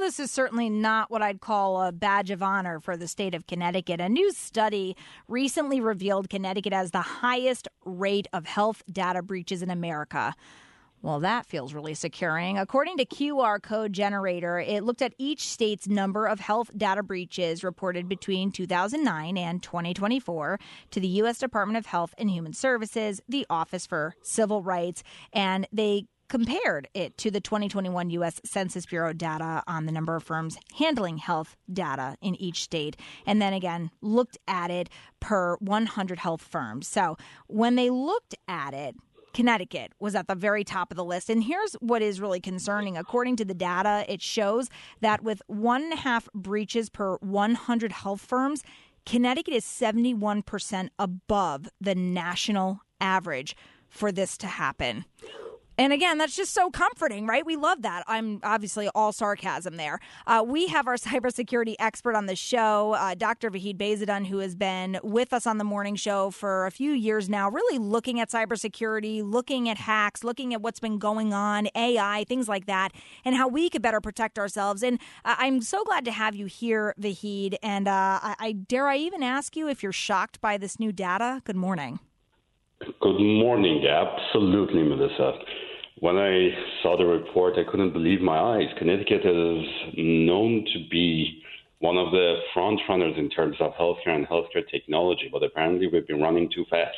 this is certainly not what I'd call a badge of honor for the state of Connecticut. A new study recently revealed Connecticut has the highest rate of health data breaches in America. Well, that feels really securing. According to QR Code Generator, it looked at each state's number of health data breaches reported between 2009 and 2024 to the U.S. Department of Health and Human Services, the Office for Civil Rights, and they compared it to the 2021 U.S. Census Bureau data on the number of firms handling health data in each state, and then again looked at it per 100 health firms. So when they looked at it, Connecticut was at the very top of the list. And here's what is really concerning. According to the data, it shows that with 1.5 breaches per 100 health firms, Connecticut is 71% above the national average for this to happen. And again, that's just so comforting, right? We love that. I'm obviously all sarcasm there. We have our cybersecurity expert on the show, Dr. Vahid Behzadun, who has been with us on the morning show for a few years now, really looking at cybersecurity, looking at hacks, looking at what's been going on, AI, things like that, and how we could better protect ourselves. And I'm so glad to have you here, Vahid. And dare I even ask you if you're shocked by this new data? Good morning. Good morning. Absolutely, Melissa. When I saw the report, I couldn't believe my eyes. Connecticut is known to be one of the front runners in terms of healthcare and healthcare technology, but apparently we've been running too fast.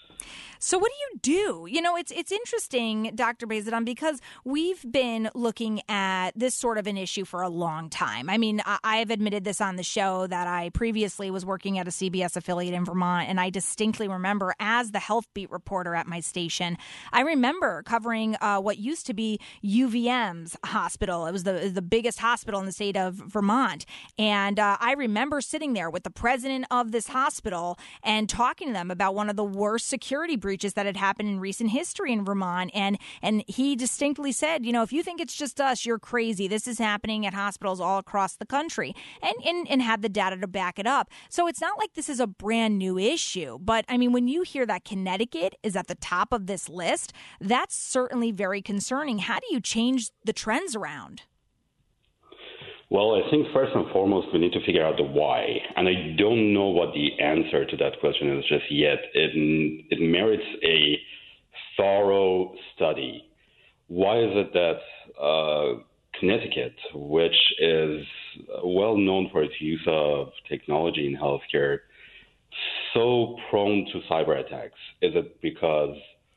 So what do you do? You know, it's interesting, Dr. Behzadun, because we've been looking at this sort of an issue for a long time. I mean, I've admitted this on the show that I previously was working at a CBS affiliate in Vermont, and I distinctly remember as the health beat reporter at my station, I remember covering what used to be UVM's hospital. It was the biggest hospital in the state of Vermont. And I remember sitting there with the president of this hospital and talking to them about one of the worst security breaches that had happened in recent history in Vermont. And he distinctly said, you know, if you think it's just us, you're crazy. This is happening at hospitals all across the country, and had the data to back it up. So it's not like this is a brand new issue. But I mean, when you hear that Connecticut is at the top of this list, that's certainly very concerning. How do you change the trends around? Well, I think first and foremost, we need to figure out the why. And I don't know what the answer to that question is just yet. It merits a thorough study. Why is it that Connecticut, which is well known for its use of technology in healthcare, so prone to cyber attacks? Is it because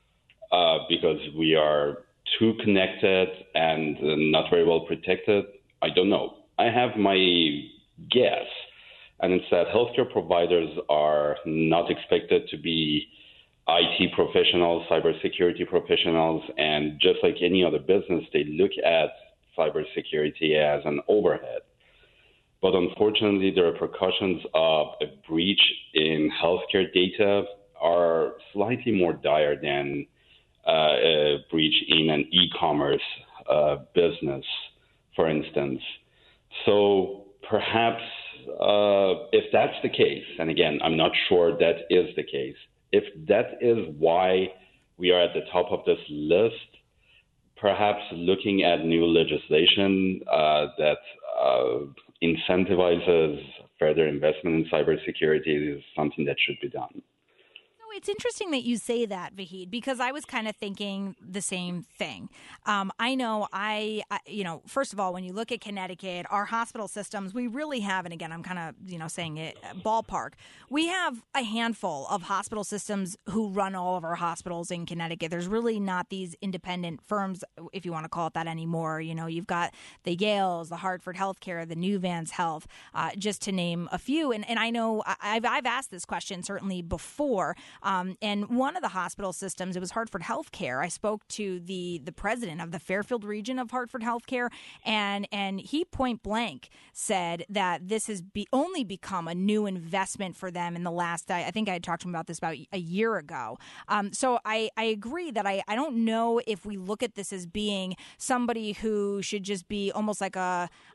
we are too connected and not very well protected? I don't know. I have my guess, and it's that healthcare providers are not expected to be IT professionals, cybersecurity professionals, and just like any other business, they look at cybersecurity as an overhead. But unfortunately, the repercussions of a breach in healthcare data are slightly more dire than a breach in an e-commerce business, for instance. So perhaps if that's the case, and again, I'm not sure that is the case, if that is why we are at the top of this list, perhaps looking at new legislation that incentivizes further investment in cybersecurity is something that should be done. It's interesting that you say that, Vahid, because I was kind of thinking the same thing. I know first of all, when you look at Connecticut, our hospital systems, we really have, and again, I'm kind of, saying it ballpark, we have a handful of hospital systems who run all of our hospitals in Connecticut. There's really not these independent firms, if you want to call it that anymore. You know, you've got the Yales, the Hartford Healthcare, the Nuvance Health, just to name a few. And I know I've asked this question certainly before. And one of the hospital systems, it was Hartford Healthcare. I spoke to the president of the Fairfield region of Hartford Healthcare, and he point blank said that this has only become a new investment for them in the last, I think I had talked to him about this about a year ago. So I agree that I don't know if we look at this as being somebody who should just be almost like a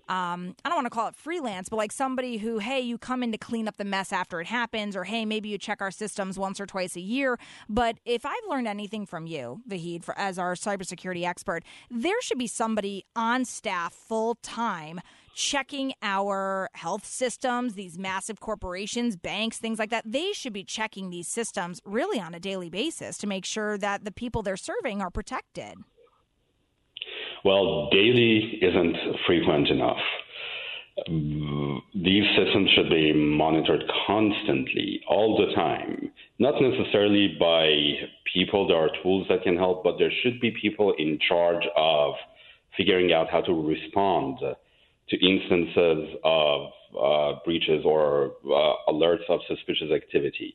I don't want to call it freelance, but like somebody who, hey, you come in to clean up the mess after it happens, or hey, maybe you check our systems once or twice a year. But if I've learned anything from you, Vahid, as our cybersecurity expert, there should be somebody on staff full time checking our health systems, these massive corporations, banks, things like that. They should be checking these systems really on a daily basis to make sure that the people they're serving are protected. Well, daily isn't frequent enough. These systems should be monitored constantly, all the time, not necessarily by people. There are tools that can help, but there should be people in charge of figuring out how to respond to instances of breaches or alerts of suspicious activity.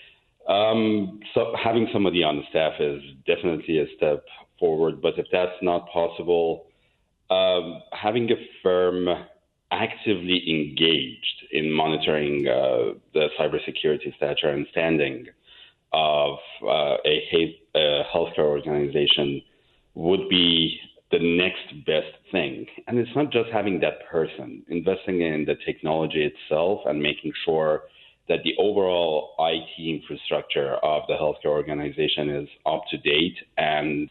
So having somebody on the staff is definitely a step forward, but if that's not possible, having a firm actively engaged in monitoring the cybersecurity stature and standing of a healthcare organization would be the next best thing. And it's not just having that person, investing in the technology itself and making sure that the overall IT infrastructure of the healthcare organization is up to date and,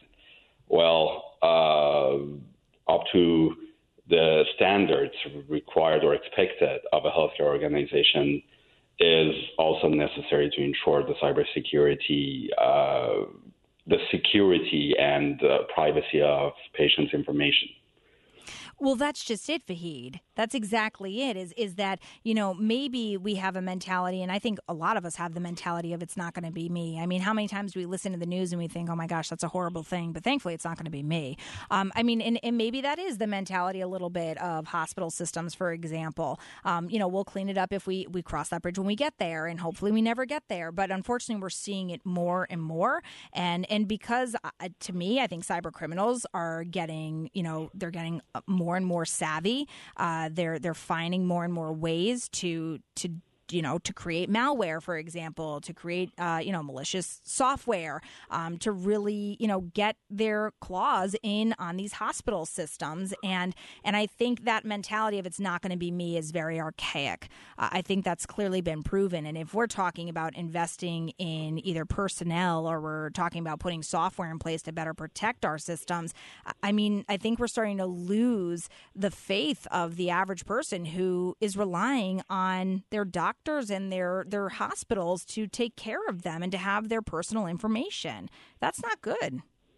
up to the standards required or expected of a healthcare organization is also necessary to ensure the cybersecurity, the security and privacy of patients' information. Well, that's just it, Vahid. That's exactly it, is that, maybe we have a mentality, and I think a lot of us have the mentality of it's not going to be me. I mean, how many times do we listen to the news and we think, oh my gosh, that's a horrible thing, but thankfully it's not going to be me. And maybe that is the mentality a little bit of hospital systems, for example. We'll clean it up if we cross that bridge when we get there, and hopefully we never get there. But unfortunately, we're seeing it more and more. And because, to me, I think cyber criminals are getting, they're getting more and more savvy. They're finding more and more ways to create malware, for example, to create, malicious software, to really, get their claws in on these hospital systems. And I think that mentality of it's not going to be me is very archaic. I think that's clearly been proven. And if we're talking about investing in either personnel or we're talking about putting software in place to better protect our systems, I think we're starting to lose the faith of the average person who is relying on their doctors and their hospitals to take care of them and to have their personal information. That's not good.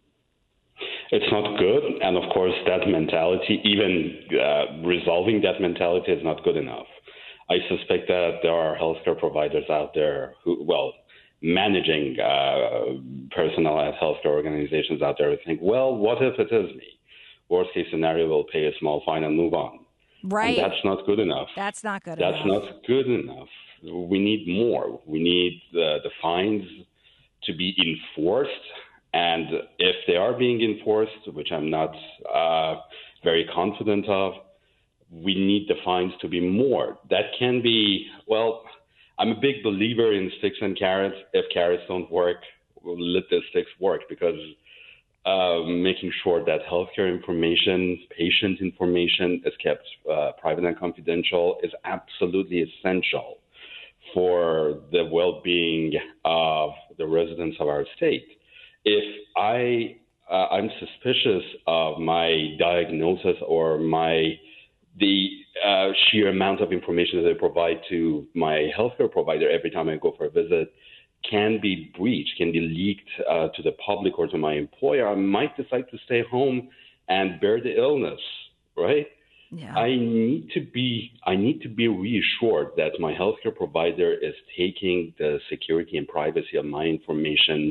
It's not good. And of course, that mentality, even resolving that mentality is not good enough. I suspect that there are healthcare providers out there managing personnel at healthcare organizations out there who think, well, what if it is me? Worst case scenario, we'll pay a small fine and move on. Right. And that's not good enough. That's not good enough. That's not good enough. We need more. We need the fines to be enforced. And if they are being enforced, which I'm not very confident of, we need the fines to be more. That can be, I'm a big believer in sticks and carrots. If carrots don't work, we'll let the sticks work, because making sure that healthcare information, patient information is kept private and confidential is absolutely essential for the well-being of the residents of our state. If I'm suspicious of my diagnosis or the sheer amount of information that I provide to my healthcare provider every time I go for a visit can be breached, can be leaked to the public or to my employer, I might decide to stay home and bear the illness, right? Yeah. I need to be reassured that my healthcare provider is taking the security and privacy of my information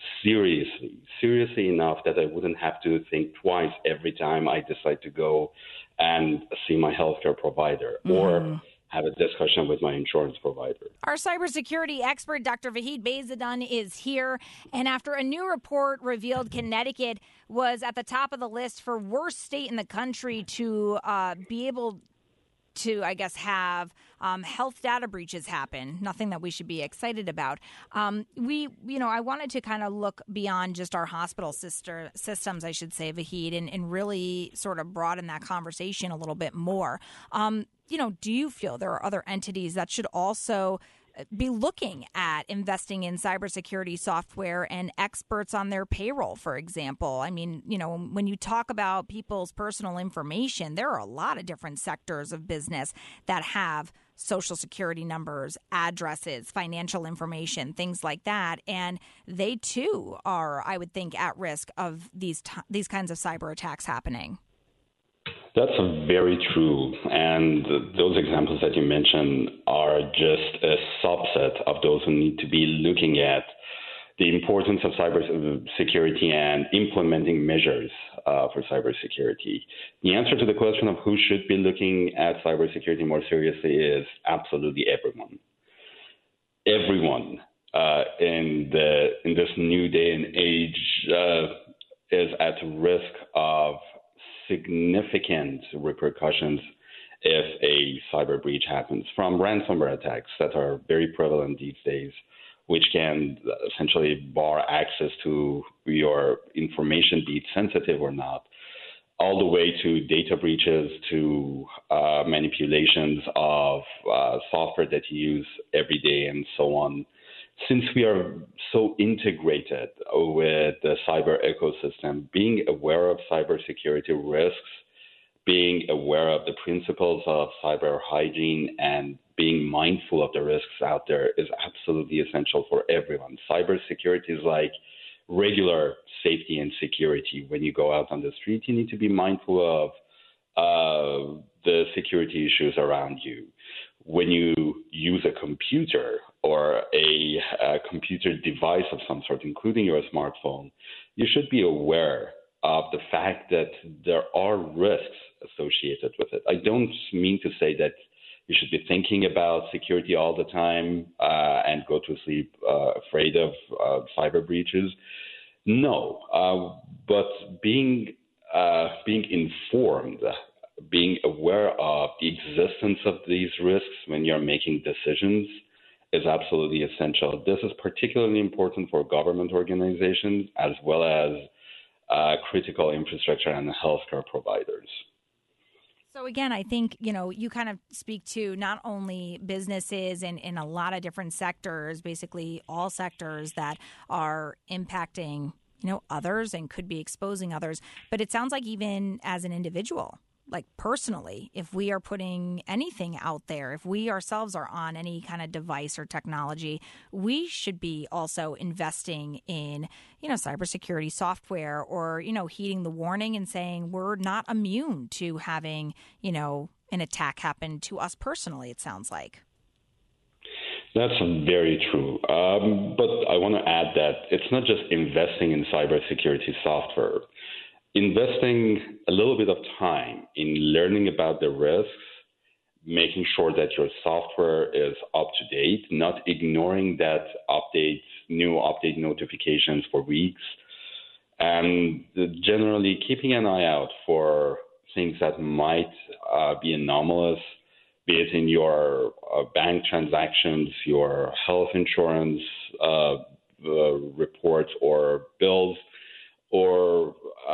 seriously enough that I wouldn't have to think twice every time I decide to go and see my healthcare provider or have a discussion with my insurance provider. Our cybersecurity expert, Dr. Vahid Beyzadeh, is here. And after a new report revealed Connecticut was at the top of the list for worst state in the country to be able to, I guess, have health data breaches happen. Nothing that we should be excited about. I wanted to kind of look beyond just our hospital systems, I should say, Vahid, and really sort of broaden that conversation a little bit more. Do you feel there are other entities that should also be looking at investing in cybersecurity software and experts on their payroll, for example? I mean, when you talk about people's personal information, there are a lot of different sectors of business that have social security numbers, addresses, financial information, things like that. And they, too, are, I would think, at risk of these kinds of cyber attacks happening. That's very true. And those examples that you mentioned are just a subset of those who need to be looking at the importance of cybersecurity and implementing measures for cybersecurity. The answer to the question of who should be looking at cybersecurity more seriously is absolutely everyone. Everyone in this new day and age is at risk of significant repercussions if a cyber breach happens, from ransomware attacks that are very prevalent these days, which can essentially bar access to your information, be it sensitive or not, all the way to data breaches, to manipulations of software that you use every day, and so on. Since we are so integrated with the cyber ecosystem, being aware of cybersecurity risks, being aware of the principles of cyber hygiene, and being mindful of the risks out there is absolutely essential for everyone. Cybersecurity is like regular safety and security. When you go out on the street, you need to be mindful of the security issues around you. When you use a computer or a computer device of some sort, including your smartphone, you should be aware of the fact that there are risks associated with it. I don't mean to say that you should be thinking about security all the time and go to sleep afraid of cyber breaches. No, but being informed, being aware of the existence of these risks when you're making decisions is absolutely essential. This is particularly important for government organizations as well as critical infrastructure and healthcare providers. So again, I think, you kind of speak to not only businesses in a lot of different sectors, basically all sectors that are impacting, others and could be exposing others, but it sounds like even as an individual, like personally, if we are putting anything out there, if we ourselves are on any kind of device or technology, we should be also investing in, cybersecurity software or, heeding the warning and saying we're not immune to having, an attack happen to us personally, it sounds like. That's very true. But I want to add that it's not just investing in cybersecurity software. Investing a little bit of time in learning about the risks, making sure that your software is up to date, not ignoring that new update notifications for weeks, and generally keeping an eye out for things that might be anomalous, be it in your bank transactions, your health insurance reports or bills, or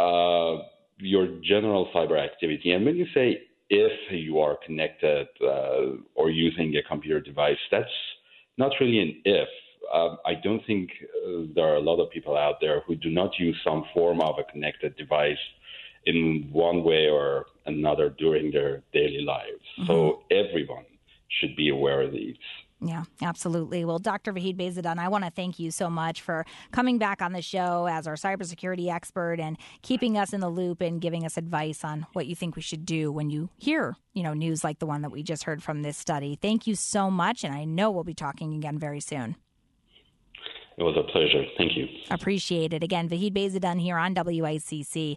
your general cyber activity. And when you say if you are connected or using a computer device, that's not really an if. I don't think there are a lot of people out there who do not use some form of a connected device in one way or another during their daily lives. Mm-hmm. So everyone should be aware of these. Yeah, absolutely. Well, Dr. Vahid Behzadeh, I want to thank you so much for coming back on the show as our cybersecurity expert and keeping us in the loop and giving us advice on what you think we should do when you hear, news like the one that we just heard from this study. Thank you so much, and I know we'll be talking again very soon. It was a pleasure. Thank you. Appreciate it. Again, Vahid Behzadeh here on WICC.